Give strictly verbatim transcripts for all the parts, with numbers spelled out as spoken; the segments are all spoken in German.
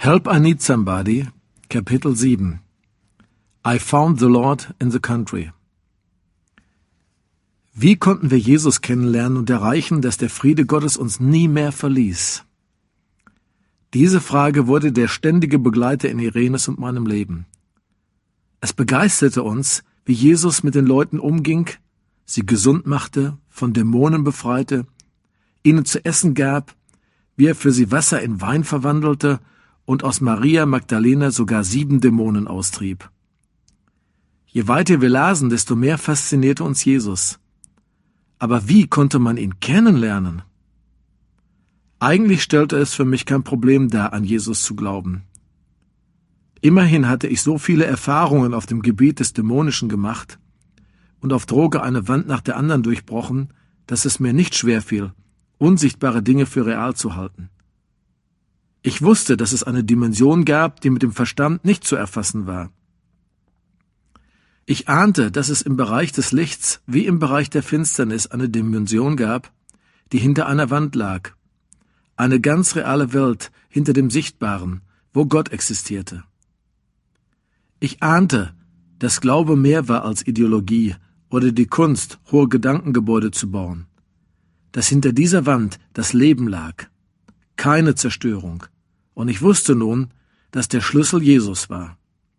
Help I Need Somebody, Kapitel sieben. I found the Lord in the country. Wie konnten wir Jesus kennenlernen und erreichen, dass der Friede Gottes uns nie mehr verließ? Diese Frage wurde der ständige Begleiter in Irenes und meinem Leben. Es begeisterte uns, wie Jesus mit den Leuten umging, sie gesund machte, von Dämonen befreite, ihnen zu essen gab, wie er für sie Wasser in Wein verwandelte und aus Maria Magdalena sogar sieben Dämonen austrieb. Je weiter wir lasen, desto mehr faszinierte uns Jesus. Aber wie konnte man ihn kennenlernen? Eigentlich stellte es für mich kein Problem dar, an Jesus zu glauben. Immerhin hatte ich so viele Erfahrungen auf dem Gebiet des Dämonischen gemacht und auf Droge eine Wand nach der anderen durchbrochen, dass es mir nicht schwer fiel, unsichtbare Dinge für real zu halten. Ich wusste, dass es eine Dimension gab, die mit dem Verstand nicht zu erfassen war. Ich ahnte, dass es im Bereich des Lichts wie im Bereich der Finsternis eine Dimension gab, die hinter einer Wand lag. Eine ganz reale Welt hinter dem Sichtbaren, wo Gott existierte. Ich ahnte, dass Glaube mehr war als Ideologie oder die Kunst, hohe Gedankengebäude zu bauen. Dass hinter dieser Wand das Leben lag. Keine Zerstörung. Und ich wusste nun, dass der Schlüssel Jesus war.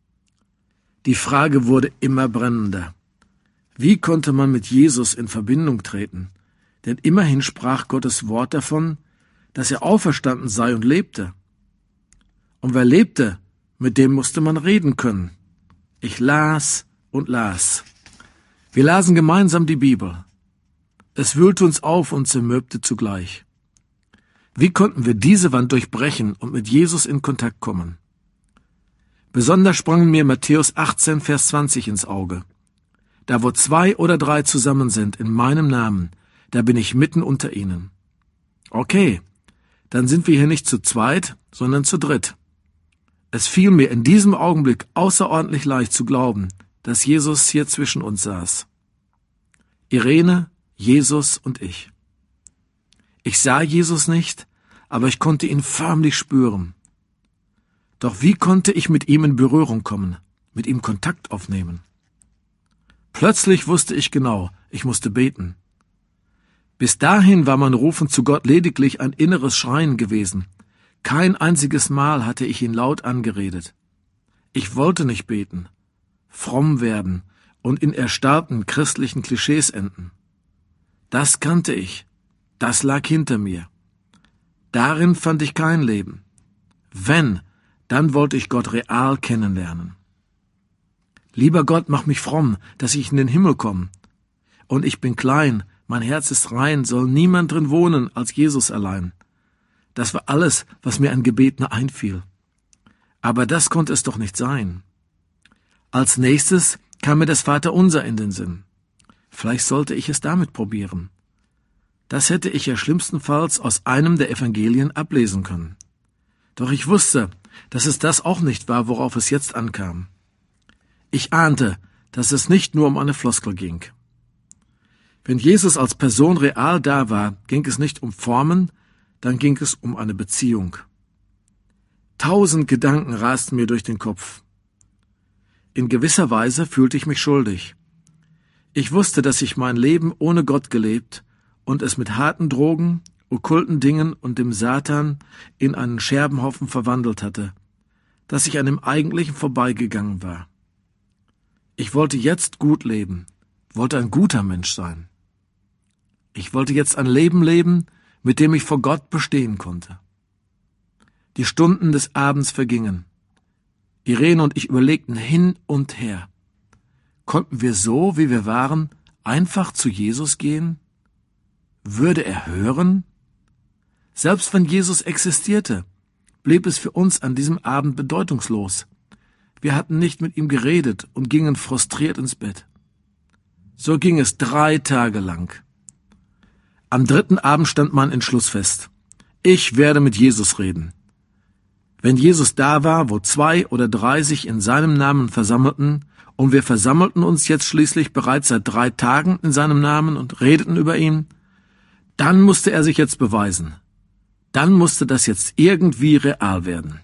Die Frage wurde immer brennender. Wie konnte man mit Jesus in Verbindung treten? Denn immerhin sprach Gottes Wort davon, dass er auferstanden sei und lebte. Und wer lebte, mit dem musste man reden können. Ich las und las. Wir lasen gemeinsam die Bibel. Es wühlte uns auf und zermürbte zugleich. Wie konnten wir diese Wand durchbrechen und mit Jesus in Kontakt kommen? Besonders sprang mir Matthäus achtzehn, Vers zwanzig ins Auge. Da wo zwei oder drei zusammen sind in meinem Namen, da bin ich mitten unter ihnen. Okay, dann sind wir hier nicht zu zweit, sondern zu dritt. Es fiel mir in diesem Augenblick außerordentlich leicht zu glauben, dass Jesus hier zwischen uns saß. Irene, Jesus und ich. Ich sah Jesus nicht, aber ich konnte ihn förmlich spüren. Doch wie konnte ich mit ihm in Berührung kommen, mit ihm Kontakt aufnehmen? Plötzlich wusste ich genau, ich musste beten. Bis dahin war mein Rufen zu Gott lediglich ein inneres Schreien gewesen. Kein einziges Mal hatte ich ihn laut angeredet. Ich wollte nicht beten, fromm werden und in erstarrten christlichen Klischees enden. Das kannte ich, das lag hinter mir. Darin fand ich kein Leben. Wenn, dann wollte ich Gott real kennenlernen. Lieber Gott, mach mich fromm, dass ich in den Himmel komme. Und ich bin klein, mein Herz ist rein, soll niemand drin wohnen als Jesus allein. Das war alles, was mir an Gebeten einfiel. Aber das konnte es doch nicht sein. Als nächstes kam mir das Vaterunser in den Sinn. Vielleicht sollte ich es damit probieren. Das hätte ich ja schlimmstenfalls aus einem der Evangelien ablesen können. Doch ich wusste, dass es das auch nicht war, worauf es jetzt ankam. Ich ahnte, dass es nicht nur um eine Floskel ging. Wenn Jesus als Person real da war, ging es nicht um Formen, dann ging es um eine Beziehung. Tausend Gedanken rasten mir durch den Kopf. In gewisser Weise fühlte ich mich schuldig. Ich wusste, dass ich mein Leben ohne Gott gelebt und es mit harten Drogen, okkulten Dingen und dem Satan in einen Scherbenhaufen verwandelt hatte, dass ich an dem Eigentlichen vorbeigegangen war. Ich wollte jetzt gut leben, wollte ein guter Mensch sein. Ich wollte jetzt ein Leben leben, mit dem ich vor Gott bestehen konnte. Die Stunden des Abends vergingen. Irene und ich überlegten hin und her. Konnten wir so, wie wir waren, einfach zu Jesus gehen? Würde er hören? Selbst wenn Jesus existierte, blieb es für uns an diesem Abend bedeutungslos. Wir hatten nicht mit ihm geredet und gingen frustriert ins Bett. So ging es drei Tage lang. Am dritten Abend stand mein Entschluss fest. Ich werde mit Jesus reden. Wenn Jesus da war, wo zwei oder drei sich in seinem Namen versammelten, und wir versammelten uns jetzt schließlich bereits seit drei Tagen in seinem Namen und redeten über ihn, dann musste er sich jetzt beweisen. Dann musste das jetzt irgendwie real werden.